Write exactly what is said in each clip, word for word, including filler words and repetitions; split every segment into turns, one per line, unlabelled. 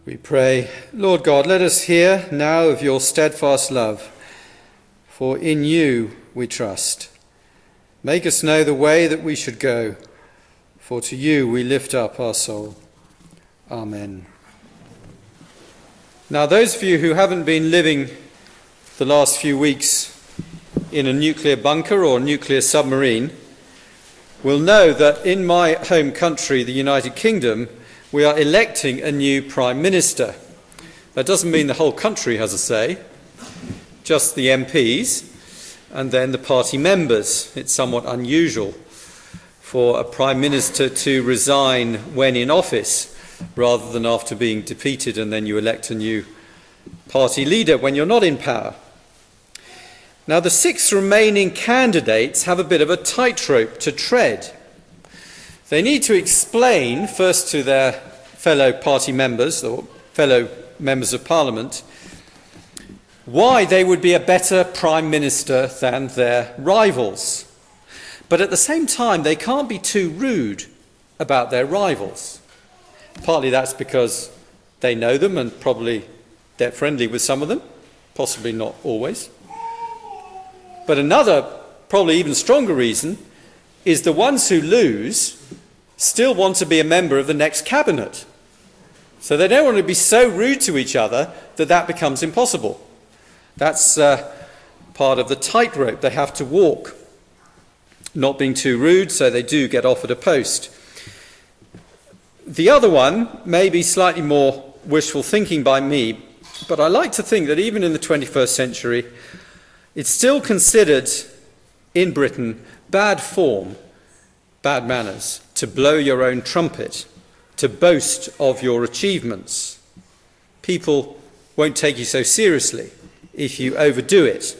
We pray, Lord God, let us hear now of your steadfast love, for in you we trust. Make us know the way that we should go, for to you we lift up our soul. Amen. Now, those of you who haven't been living the last few weeks in a nuclear bunker or a nuclear submarine will know that in my home country, the United Kingdom, we are electing a new Prime Minister. That doesn't mean the whole country has a say, just the M Ps and then the party members. It's somewhat unusual for a Prime Minister to resign when in office rather than after being defeated and then you elect a new party leader when you're not in power. Now, the six remaining candidates have a bit of a tightrope to tread. They need to explain first to their fellow party members or fellow members of Parliament why they would be a better Prime Minister than their rivals. But at the same time, they can't be too rude about their rivals. Partly that's because they know them and probably they're friendly with some of them, possibly not always. But another, probably even stronger reason is the ones who lose still want to be a member of the next cabinet. So they don't want to be so rude to each other that that becomes impossible. That's uh, part of the tightrope they have to walk. Not being too rude, so they do get offered a post. The other one may be slightly more wishful thinking by me, but I like to think that even in the twenty-first century, it's still considered in Britain bad form, bad manners, to blow your own trumpet, to boast of your achievements. People won't take you so seriously if you overdo it.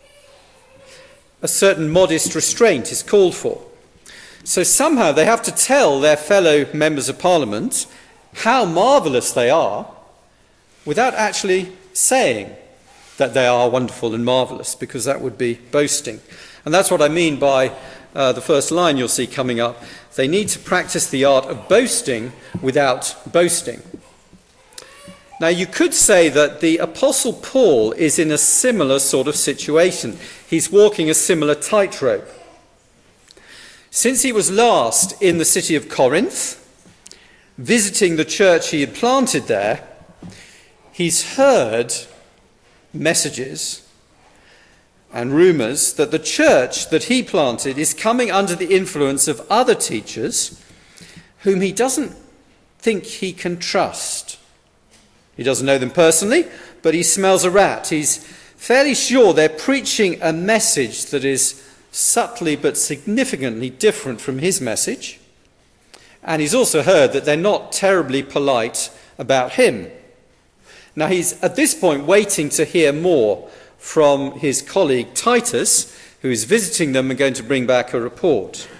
A certain modest restraint is called for. So somehow they have to tell their fellow members of Parliament how marvellous they are without actually saying that they are wonderful and marvellous, because that would be boasting. And that's what I mean by uh, the first line you'll see coming up. They need to practice the art of boasting without boasting. Now, you could say that the Apostle Paul is in a similar sort of situation. He's walking a similar tightrope. Since he was last in the city of Corinth, visiting the church he had planted there, he's heard messages and rumours that the church that he planted is coming under the influence of other teachers whom he doesn't think he can trust. He doesn't know them personally, but he smells a rat. He's fairly sure they're preaching a message that is subtly but significantly different from his message. And he's also heard that they're not terribly polite about him. Now, he's at this point waiting to hear more from his colleague Titus, who is visiting them and going to bring back a report.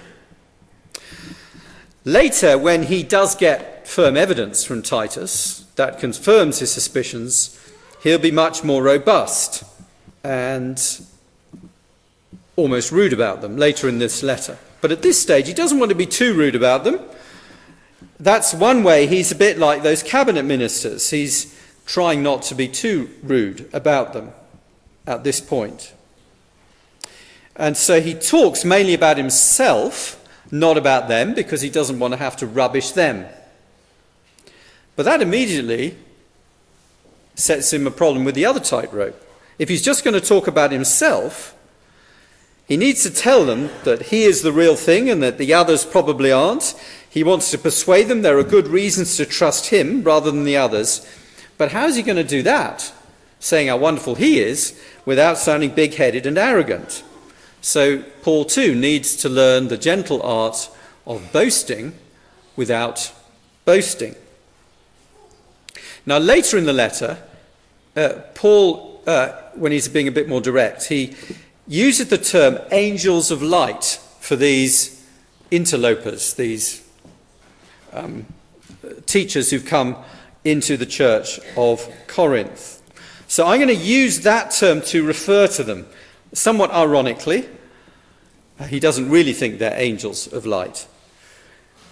Later, when he does get firm evidence from Titus that confirms his suspicions, he'll be much more robust and almost rude about them later in this letter. But at this stage, he doesn't want to be too rude about them. That's one way he's a bit like those cabinet ministers. He's trying not to be too rude about them at this point. And so he talks mainly about himself, not about them, because he doesn't want to have to rubbish them. But that immediately sets him a problem with the other tightrope. If he's just going to talk about himself, he needs to tell them that he is the real thing and that the others probably aren't. He wants to persuade them there are good reasons to trust him rather than the others. But how is he going to do that, saying how wonderful he is, without sounding big-headed and arrogant? So Paul too needs to learn the gentle art of boasting without boasting. Now, later in the letter, uh, Paul, uh, when he's being a bit more direct, he uses the term angels of light for these interlopers, these um, teachers who've come into the church of Corinth. So I'm going to use that term to refer to them, somewhat ironically. He doesn't really think they're angels of light.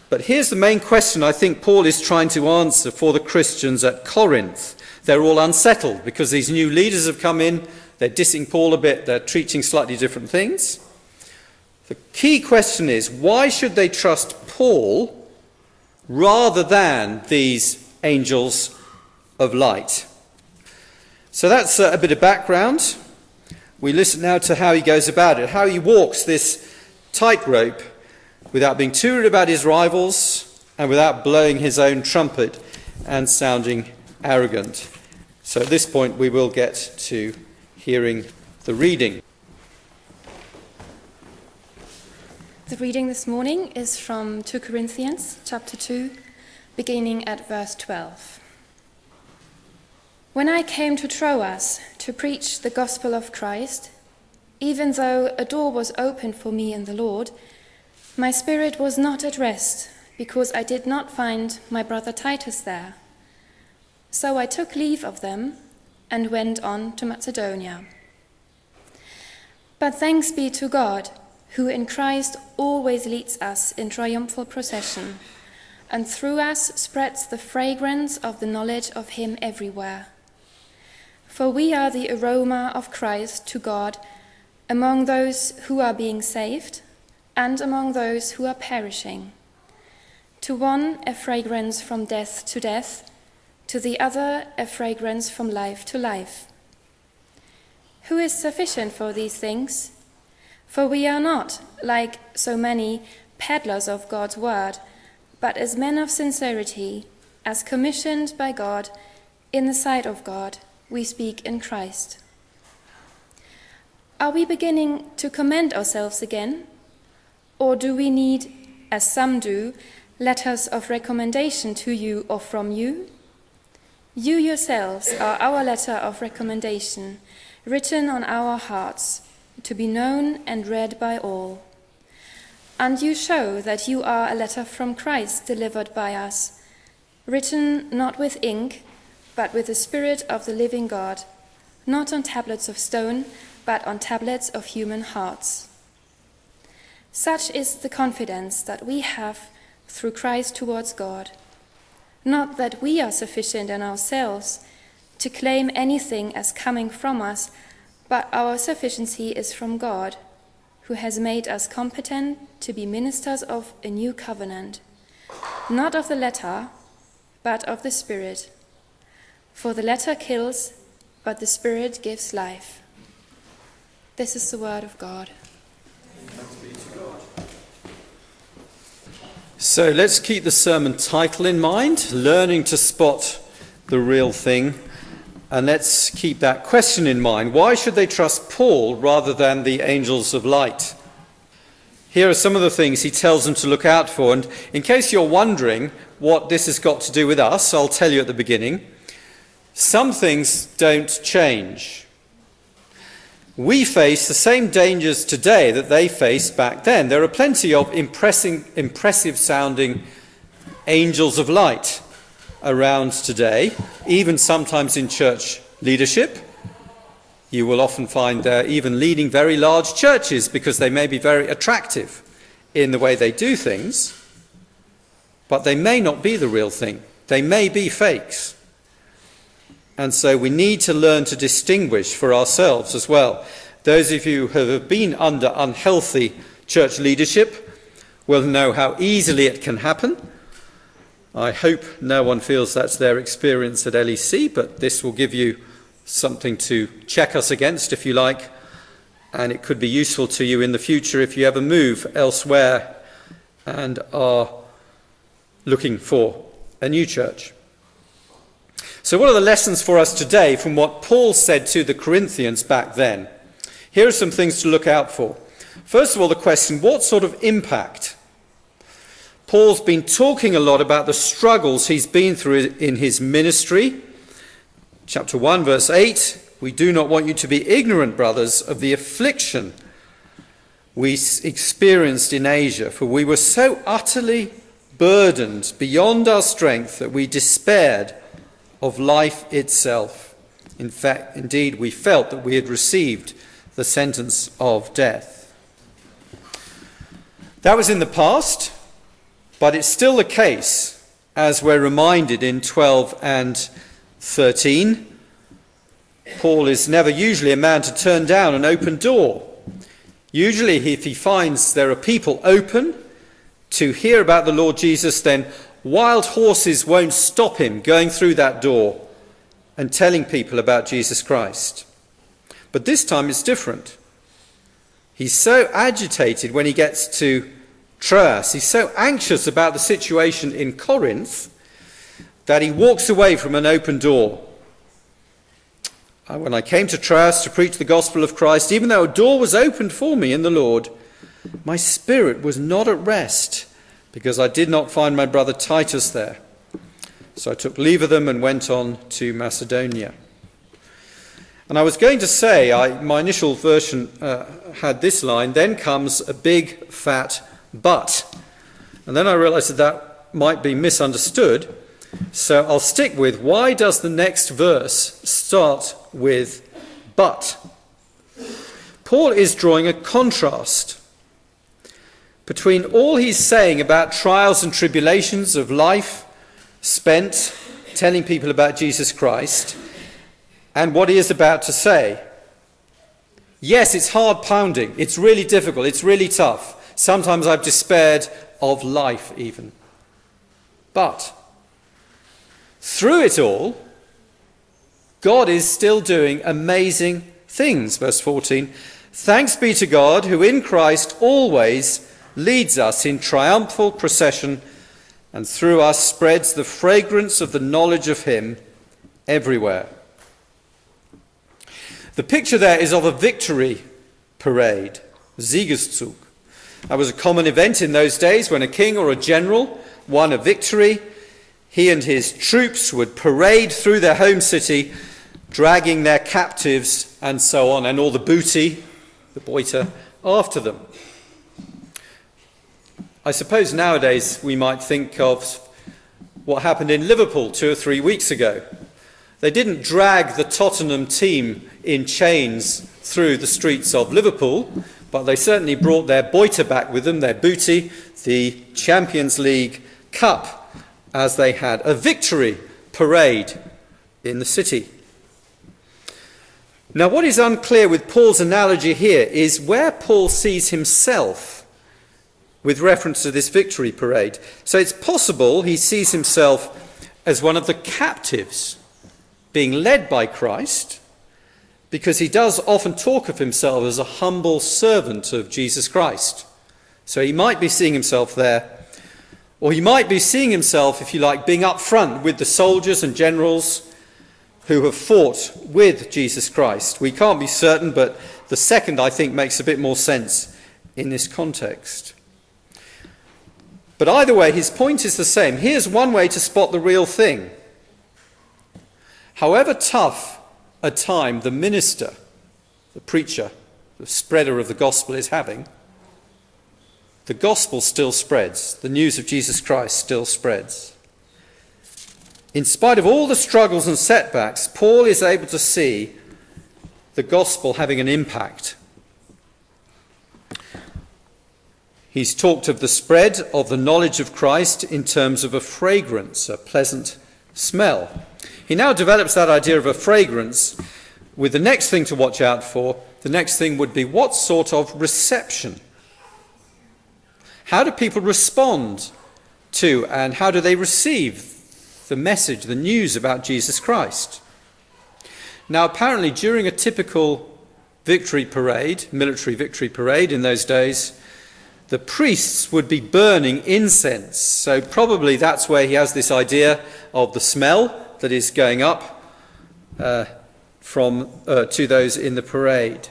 But here's the main question I think Paul is trying to answer for the Christians at Corinth. They're all unsettled because these new leaders have come in. They're dissing Paul a bit. They're treating slightly different things. The key question is, why should they trust Paul rather than these angels of light? So that's a bit of background. We listen now to how he goes about it, how he walks this tightrope without being too rude about his rivals and without blowing his own trumpet and sounding arrogant. So at this point we will get to hearing the reading.
The reading this morning is from Second Corinthians chapter two, beginning at verse twelve. When I came to Troas to preach the gospel of Christ, even though a door was opened for me in the Lord, my spirit was not at rest, because I did not find my brother Titus there. So I took leave of them and went on to Macedonia. But thanks be to God, who in Christ always leads us in triumphal procession, and through us spreads the fragrance of the knowledge of him everywhere. For we are the aroma of Christ to God among those who are being saved and among those who are perishing. To one a fragrance from death to death, to the other a fragrance from life to life. Who is sufficient for these things? For we are not, like so many, peddlers of God's word, but as men of sincerity, as commissioned by God, in the sight of God, we speak in Christ. Are we beginning to commend ourselves again? Or do we need, as some do, letters of recommendation to you or from you? You yourselves are our letter of recommendation, written on our hearts, to be known and read by all. And you show that you are a letter from Christ delivered by us, written not with ink, but with the Spirit of the living God, not on tablets of stone, but on tablets of human hearts. Such is the confidence that we have through Christ towards God. Not that we are sufficient in ourselves to claim anything as coming from us, but our sufficiency is from God, who has made us competent to be ministers of a new covenant, not of the letter, but of the Spirit. For the letter kills, but the Spirit gives life. This is the word of God.
So let's keep the sermon title in mind, Learning to Spot the Real Thing. And let's keep that question in mind. Why should they trust Paul rather than the angels of light? Here are some of the things he tells them to look out for. And in case you're wondering what this has got to do with us, I'll tell you at the beginning. Some things don't change. We face the same dangers today that they faced back then. There are plenty of impressing, impressive sounding angels of light around today, even sometimes in church leadership. You will often find they're even leading very large churches because they may be very attractive in the way they do things, but they may not be the real thing. They may be fakes. And so we need to learn to distinguish for ourselves as well. Those of you who have been under unhealthy church leadership will know how easily it can happen. I hope no one feels that's their experience at L E C, but this will give you something to check us against, if you like, and it could be useful to you in the future if you ever move elsewhere and are looking for a new church. So what are the lessons for us today from what Paul said to the Corinthians back then? Here are some things to look out for. First of all, the question, what sort of impact? Paul's been talking a lot about the struggles he's been through in his ministry. Chapter one, verse eight, we do not want you to be ignorant, brothers, of the affliction we experienced in Asia, for we were so utterly burdened beyond our strength that we despaired of life itself. In fact, indeed, we felt that we had received the sentence of death. That was in the past. But it's still the case, as we're reminded in twelve and thirteen. Paul is never usually a man to turn down an open door. Usually, if he finds there are people open to hear about the Lord Jesus, then wild horses won't stop him going through that door and telling people about Jesus Christ. But this time it's different. He's so agitated when he gets to Troas, he's so anxious about the situation in Corinth, that he walks away from an open door. When I came to Troas to preach the gospel of Christ, even though a door was opened for me in the Lord, my spirit was not at rest, because I did not find my brother Titus there. So I took leave of them and went on to Macedonia. And I was going to say, I, my initial version uh, had this line, then comes a big fat but. And then I realized that that might be misunderstood. So I'll stick with, why does the next verse start with but? Paul is drawing a contrast between all he's saying about trials and tribulations of life spent telling people about Jesus Christ and what he is about to say. Yes, it's hard pounding. It's really difficult. It's really tough. Sometimes I've despaired of life even. But through it all, God is still doing amazing things. Verse fourteen, thanks be to God who in Christ always leads us in triumphal procession and through us spreads the fragrance of the knowledge of him everywhere. The picture there is of a victory parade, Siegeszug. That was a common event in those days when a king or a general won a victory. He and his troops would parade through their home city, dragging their captives and so on, and all the booty, the boita, after them. I suppose nowadays we might think of what happened in Liverpool two or three weeks ago. They didn't drag the Tottenham team in chains through the streets of Liverpool, but they certainly brought their boita back with them, their booty, the Champions League Cup, as they had a victory parade in the city. Now, what is unclear with Paul's analogy here is where Paul sees himself with reference to this victory parade. So it's possible he sees himself as one of the captives being led by Christ, because he does often talk of himself as a humble servant of Jesus Christ. So he might be seeing himself there. Or he might be seeing himself, if you like, being up front with the soldiers and generals who have fought with Jesus Christ. We can't be certain, but the second, I think, makes a bit more sense in this context. But either way, his point is the same. Here's one way to spot the real thing. However tough a time the minister, the preacher, the spreader of the gospel is having, the gospel still spreads. The news of Jesus Christ still spreads. In spite of all the struggles and setbacks, Paul is able to see the gospel having an impact. He's talked of the spread of the knowledge of Christ in terms of a fragrance, a pleasant smell. He now develops that idea of a fragrance with the next thing to watch out for. The next thing would be what sort of reception? How do people respond to and how do they receive the message, the news about Jesus Christ? Now, apparently, during a typical victory parade, military victory parade in those days, the priests would be burning incense. So probably that's where he has this idea of the smell that is going up uh, from uh, to those in the parade.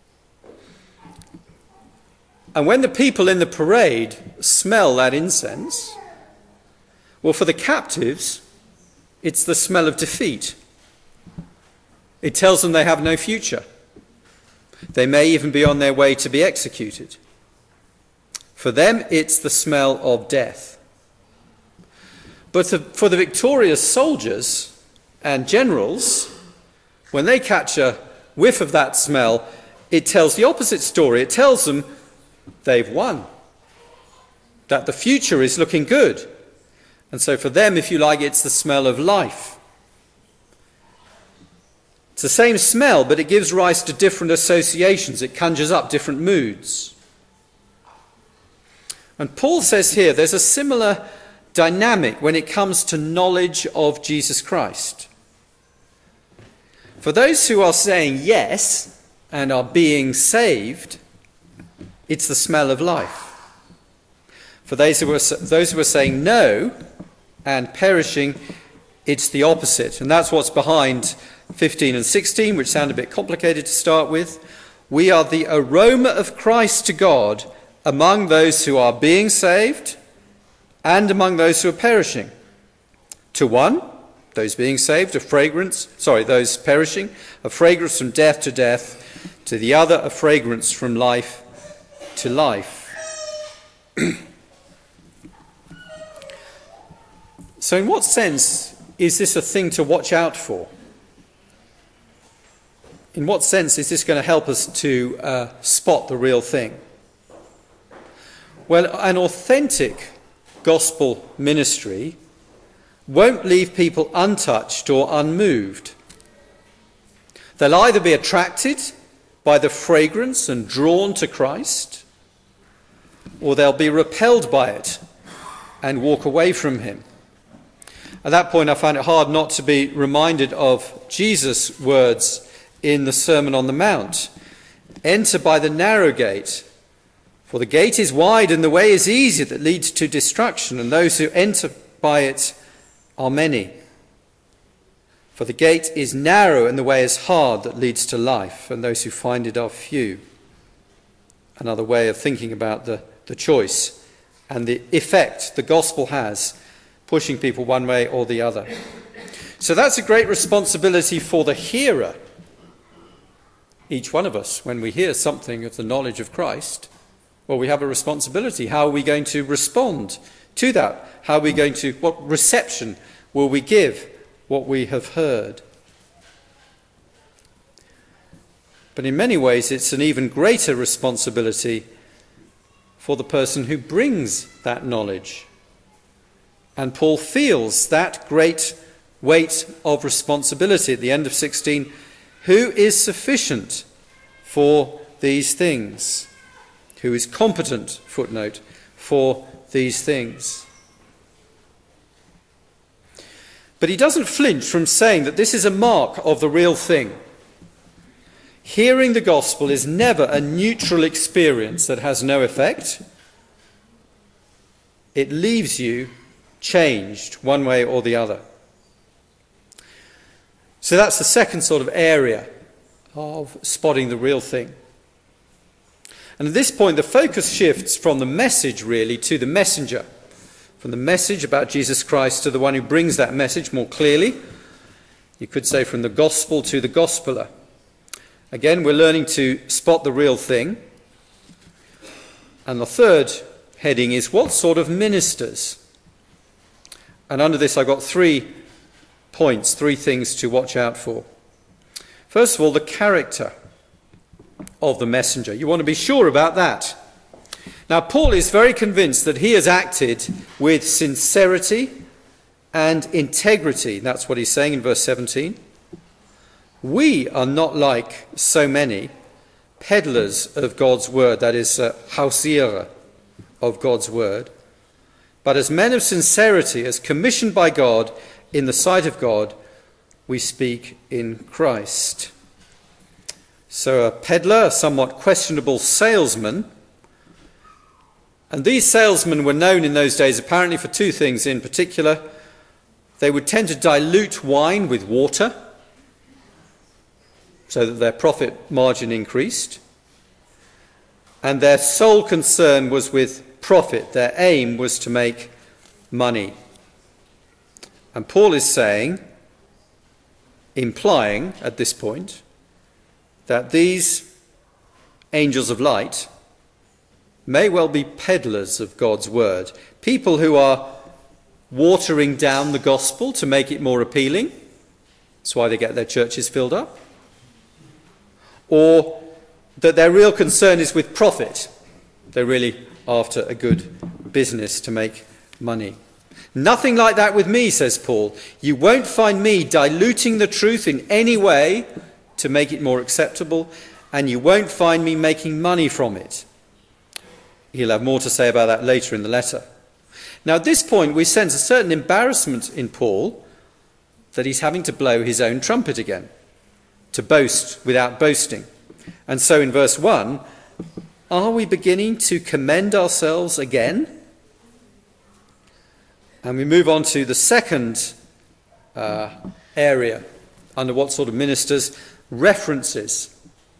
And when the people in the parade smell that incense, well, for the captives, it's the smell of defeat. It tells them they have no future. They may even be on their way to be executed. For them, it's the smell of death. But for the victorious soldiers and generals, when they catch a whiff of that smell, it tells the opposite story. It tells them they've won. that the future is looking good. And so for them, if you like, it's the smell of life. It's the same smell, but it gives rise to different associations. It conjures up different moods. And Paul says here there's a similar dynamic when it comes to knowledge of Jesus Christ. For those who are saying yes and are being saved, it's the smell of life. For those who are, those who are saying no and perishing, it's the opposite. And that's what's behind fifteen and sixteen, which sound a bit complicated to start with. We are the aroma of Christ to God among those who are being saved and among those who are perishing. To one, those being saved, a fragrance, sorry, those perishing, a fragrance from death to death. To the other, a fragrance from life to life. So in what sense is this a thing to watch out for? In what sense is this going to help us to uh, spot the real thing? Well, an authentic gospel ministry won't leave people untouched or unmoved. They'll either be attracted by the fragrance and drawn to Christ, or they'll be repelled by it and walk away from him. At that point, I find it hard not to be reminded of Jesus' words in the Sermon on the Mount. Enter by the narrow gate, for the gate is wide and the way is easy that leads to destruction, and those who enter by it are many. For the gate is narrow and the way is hard that leads to life, and those who find it are few. Another way of thinking about the, the choice and the effect the gospel has, pushing people one way or the other. So that's a great responsibility for the hearer. Each one of us, when we hear something of the knowledge of Christ, well, we have a responsibility. How are we going to respond to that? How are we going to, what reception will we give what we have heard? But in many ways, it's an even greater responsibility for the person who brings that knowledge. And Paul feels that great weight of responsibility at the end of sixteen. Who is sufficient for these things? Who is competent, footnote, for these things? But he doesn't flinch from saying that this is a mark of the real thing. Hearing the gospel is never a neutral experience that has no effect. It leaves you changed one way or the other. So that's the second sort of area of spotting the real thing. And at this point, the focus shifts from the message, really, to the messenger. From the message about Jesus Christ to the one who brings that message more clearly. You could say from the gospel to the gospeler. Again, we're learning to spot the real thing. And the third heading is what sort of ministers? And under this, I've got three points, three things to watch out for. First of all, the character of the messenger. You want to be sure about that. Now, Paul is very convinced that he has acted with sincerity and integrity. That's what he's saying in verse seventeen. We are not like so many peddlers of God's word, that is, uh, hausiere of God's word, but as men of sincerity, as commissioned by God in the sight of God, we speak in Christ. So a peddler, a somewhat questionable salesman, and these salesmen were known in those days apparently for two things in particular. They would tend to dilute wine with water so that their profit margin increased. And their sole concern was with profit. Their aim was to make money. And Paul is saying, implying at this point, that these angels of light may well be peddlers of God's word, people who are watering down the gospel to make it more appealing. That's why they get their churches filled up. Or that their real concern is with profit. They're really after a good business to make money. Nothing like that with me, says Paul. You won't find me diluting the truth in any way to make it more acceptable, and you won't find me making money from it. He'll have more to say about that later in the letter. Now, at this point, we sense a certain embarrassment in Paul that he's having to blow his own trumpet again, to boast without boasting. And so in verse one, are we beginning to commend ourselves again? And we move on to the second uh, area, under what sort of ministers? References.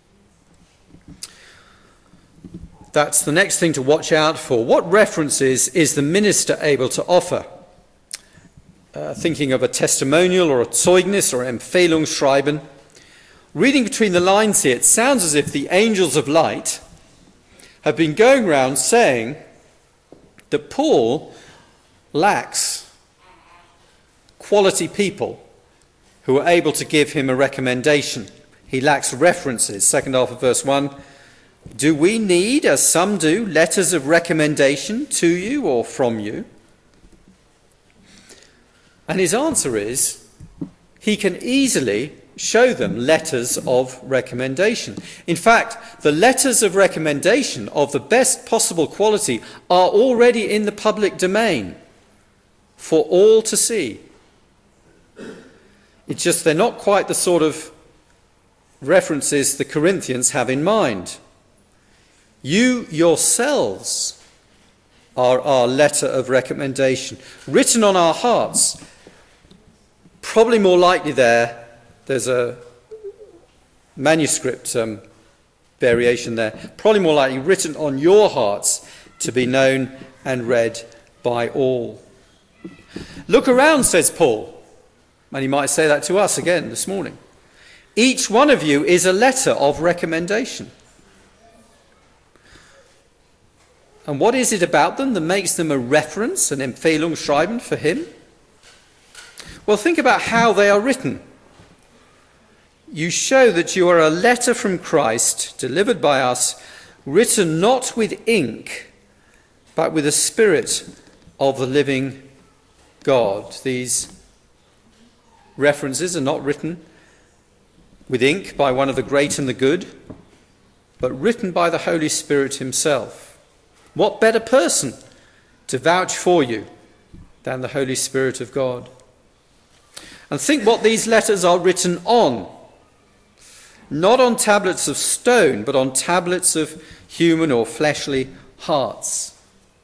That's the next thing to watch out for. What references is the minister able to offer? Uh, thinking of a testimonial or a Zeugnis or Empfehlungsschreiben. Reading between the lines here, it sounds as if the angels of light have been going around saying that Paul lacks quality people who are able to give him a recommendation. He lacks references. Second half of verse one. Do we need, as some do, letters of recommendation to you or from you? And his answer is, he can easily show them letters of recommendation. In fact, the letters of recommendation of the best possible quality are already in the public domain for all to see. It's just they're not quite the sort of references the Corinthians have in mind. You yourselves are our letter of recommendation, written on our hearts. Probably more likely there, there's a manuscript um, variation there, probably more likely written on your hearts to be known and read by all. Look around, says Paul, and he might say that to us again this morning. Each one of you is a letter of recommendation. And what is it about them that makes them a reference, an Empfehlungsschreiben for him? Well, think about how they are written. You show that you are a letter from Christ, delivered by us, written not with ink, but with the Spirit of the living God. These references are not written with ink by one of the great and the good, but written by the Holy Spirit himself. What better person to vouch for you than the Holy Spirit of God? And think what these letters are written on. Not on tablets of stone, but on tablets of human or fleshly hearts.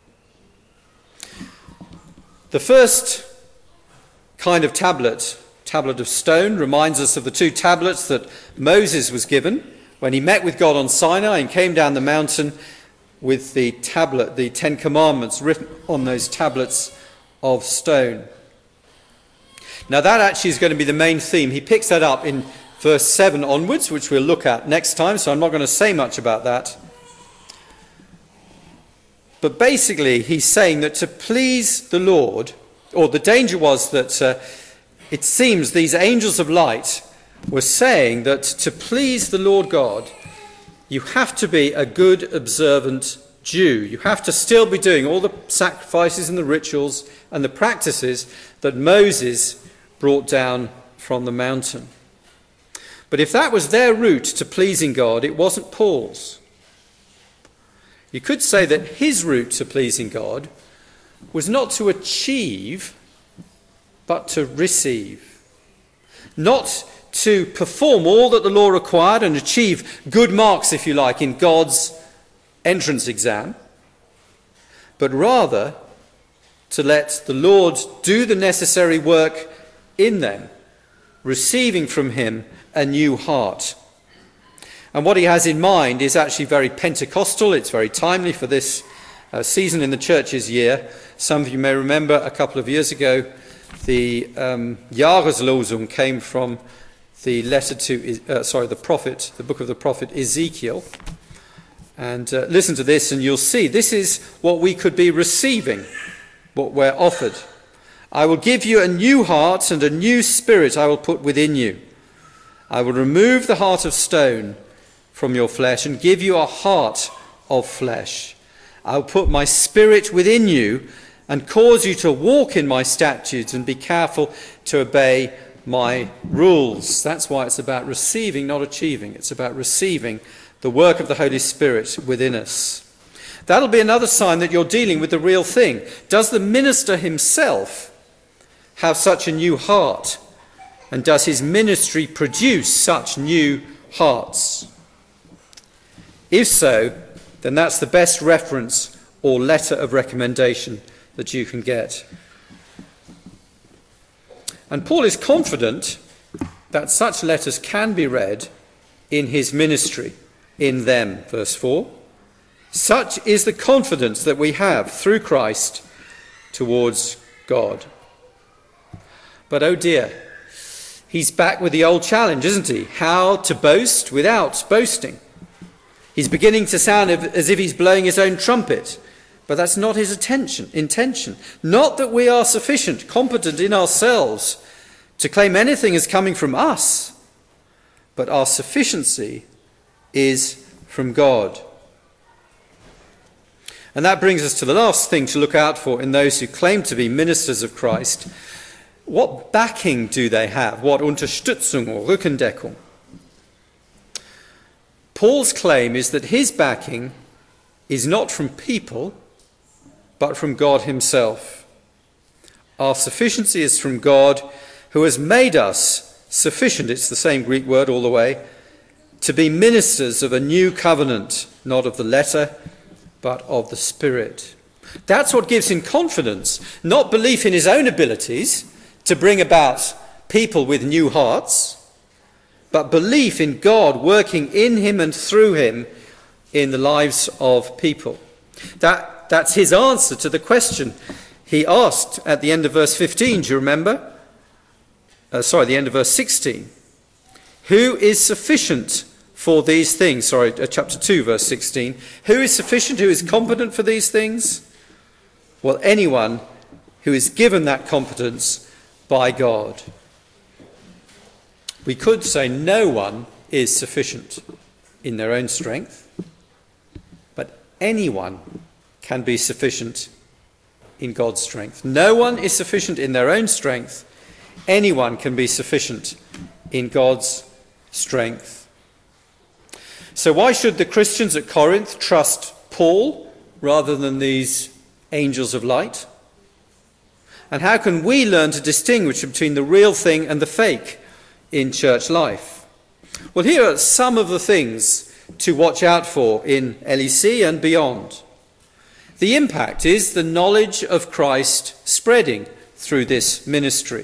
The first kind of tablet, tablet of stone, reminds us of the two tablets that Moses was given when he met with God on Sinai and came down the mountain with the tablet, the Ten Commandments written on those tablets of stone. Now that actually is going to be the main theme. He picks that up in verse seven onwards, which we'll look at next time, so I'm not going to say much about that. But basically he's saying that to please the Lord, or the danger was that uh, it seems these angels of light were saying that to please the Lord God, you have to be a good, observant Jew. You have to still be doing all the sacrifices and the rituals and the practices that Moses brought down from the mountain. But if that was their route to pleasing God, it wasn't Paul's. You could say that his route to pleasing God was not to achieve, but to receive. Not to perform all that the law required and achieve good marks, if you like, in God's entrance exam, but rather to let the Lord do the necessary work in them, receiving from him a new heart. And what he has in mind is actually very Pentecostal. It's very timely for this uh, season in the church's year. Some of you may remember a couple of years ago, the um, Jahreslosung came from the letter to, uh, sorry, the prophet, the book of the prophet Ezekiel. And uh, listen to this and you'll see this is what we could be receiving, what we're offered. I will give you a new heart and a new spirit I will put within you. I will remove the heart of stone from your flesh and give you a heart of flesh. I'll put my spirit within you and cause you to walk in my statutes and be careful to obey my rules. That's why it's about receiving, not achieving. It's about receiving the work of the Holy Spirit within us. That'll be another sign that you're dealing with the real thing. Does the minister himself have such a new heart? And does his ministry produce such new hearts? If so, then that's the best reference or letter of recommendation that you can get. And Paul is confident that such letters can be read in his ministry, in them, verse four. Such is the confidence that we have through Christ towards God. But oh dear, he's back with the old challenge, isn't he? How to boast without boasting. He's beginning to sound as if he's blowing his own trumpet, but that's not his attention, intention. Not that we are sufficient, competent in ourselves to claim anything as coming from us, but our sufficiency is from God. And that brings us to the last thing to look out for in those who claim to be ministers of Christ. What backing do they have? What Unterstützung or Rückendeckung? Paul's claim is that his backing is not from people, but from God himself. Our sufficiency is from God, who has made us sufficient, it's the same Greek word all the way, to be ministers of a new covenant, not of the letter, but of the Spirit. That's what gives him confidence, not belief in his own abilities to bring about people with new hearts, but belief in God working in him and through him in the lives of people. That, that's his answer to the question he asked at the end of verse fifteen, do you remember? Uh, sorry, the end of verse sixteen. Who is sufficient for these things? Sorry, uh, chapter two, verse sixteen. Who is sufficient, who is competent for these things? Well, anyone who is given that competence by God. We could say no one is sufficient in their own strength, but anyone can be sufficient in God's strength. No one is sufficient in their own strength. Anyone can be sufficient in God's strength. So why should the Christians at Corinth trust Paul rather than these angels of light? And how can we learn to distinguish between the real thing and the fake in church life? Well, here are some of the things to watch out for in L E C and beyond. The impact is the knowledge of Christ spreading through this ministry.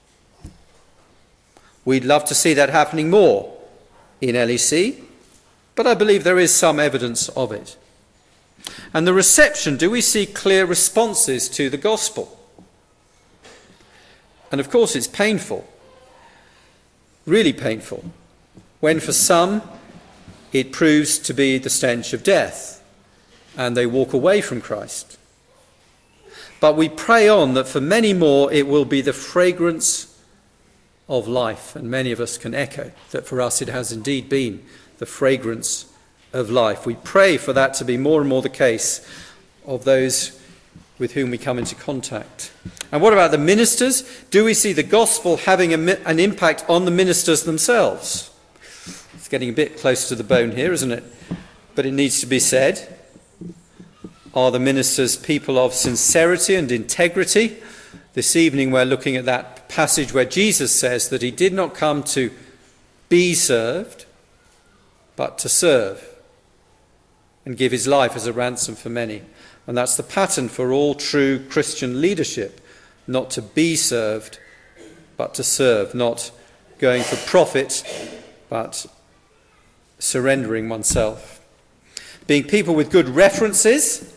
We'd love to see that happening more in L E C, but I believe there is some evidence of it. And the reception, do we see clear responses to the gospel? And of course it's painful, really painful, when for some it proves to be the stench of death and they walk away from Christ. But we pray on that for many more it will be the fragrance of life, and many of us can echo that for us it has indeed been the fragrance of life. We pray for that to be more and more the case of those with whom we come into contact. And what about the ministers? Do we see the gospel having a, an impact on the ministers themselves? It's getting a bit close to the bone here, isn't it? But it needs to be said. Are the ministers people of sincerity and integrity? This evening we're looking at that passage where Jesus says that he did not come to be served, but to serve and give his life as a ransom for many. And that's the pattern for all true Christian leadership, not to be served, but to serve, not going for profit, but surrendering oneself. Being people with good references.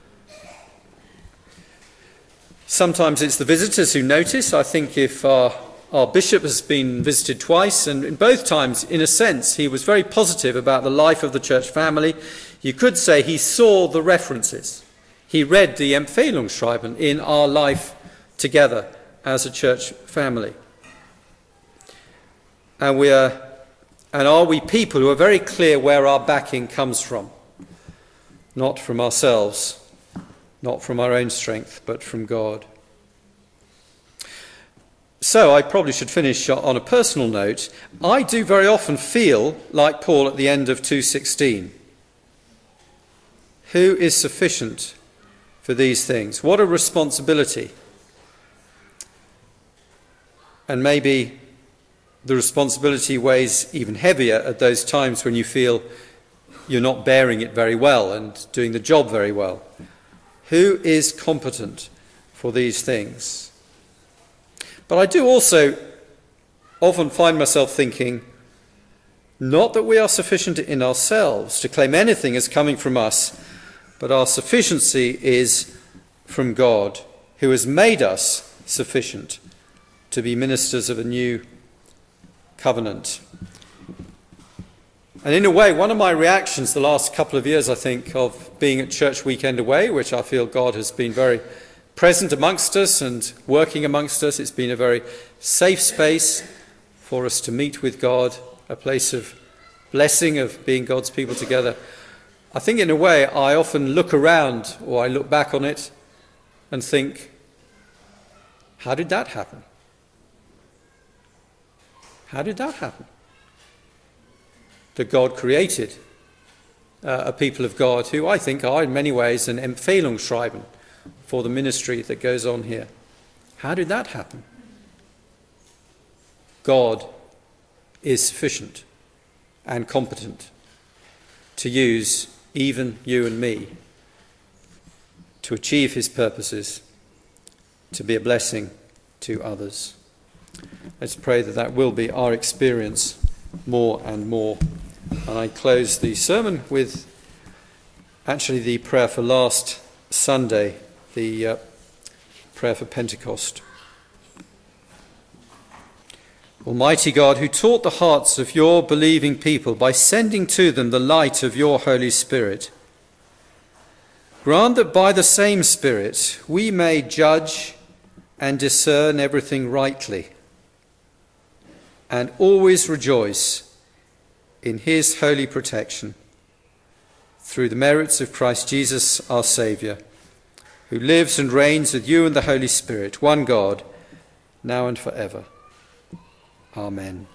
Sometimes it's the visitors who notice. I think if our, our bishop has been visited twice, and in both times, in a sense, he was very positive about the life of the church family. You could say he saw the references. He read the Empfehlungsschreiben in our life together as a church family. And we are, and are we people who are very clear where our backing comes from? not from ourselves, not from our own strength, but from God. So I probably should finish on a personal note. I do very often feel like Paul at the end of two sixteen. Who is sufficient for these things? What a responsibility. And maybe the responsibility weighs even heavier at those times when you feel you're not bearing it very well and doing the job very well. Who is competent for these things? But I do also often find myself thinking, not that we are sufficient in ourselves to claim anything as coming from us, but our sufficiency is from God, who has made us sufficient to be ministers of a new covenant. And in a way, one of my reactions the last couple of years, I think, of being at Church Weekend Away, which I feel God has been very present amongst us and working amongst us. It's been a very safe space for us to meet with God, a place of blessing, of being God's people together. I think in a way I often look around, or I look back on it and think, how did that happen? How did that happen? That God created uh, a people of God who I think are in many ways an Empfehlungsschreiben for the ministry that goes on here. How did that happen? God is sufficient and competent to use even you and me to achieve his purposes, to be a blessing to others. Let's pray that that will be our experience more and more. And I close the sermon with actually the prayer for last Sunday, the uh, prayer for Pentecost. Almighty God, who taught the hearts of your believing people by sending to them the light of your Holy Spirit, grant that by the same Spirit we may judge and discern everything rightly, and always rejoice in his holy protection, through the merits of Christ Jesus our Saviour, who lives and reigns with you and the Holy Spirit, one God, now and forever. Amen.